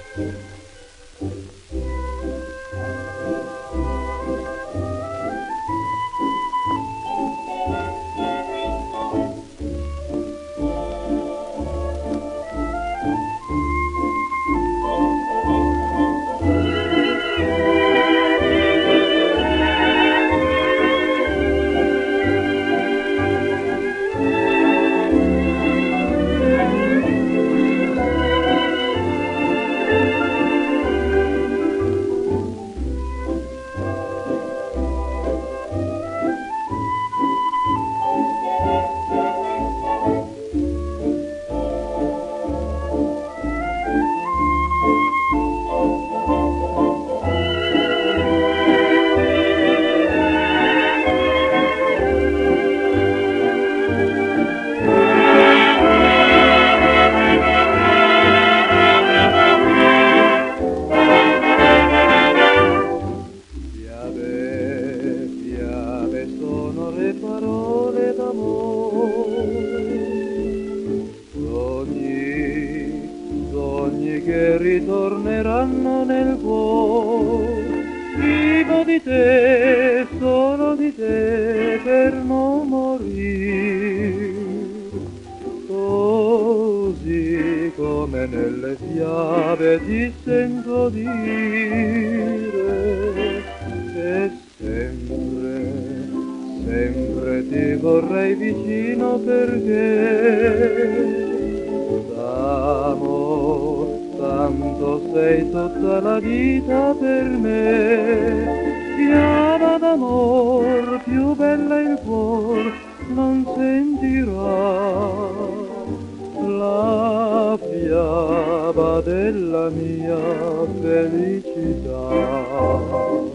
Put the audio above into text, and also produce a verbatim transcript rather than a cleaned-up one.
Parole d'amore, sogni, sogni che ritorneranno nel cuore, vivo di te, solo di te, per non morire, così come nelle fiabe ti sento dire, che sempre sempre ti vorrei vicino perché t'amo, tanto sei tutta la vita per me. Fiaba d'amor, più bella il cuor non sentirà, la fiaba della mia felicità.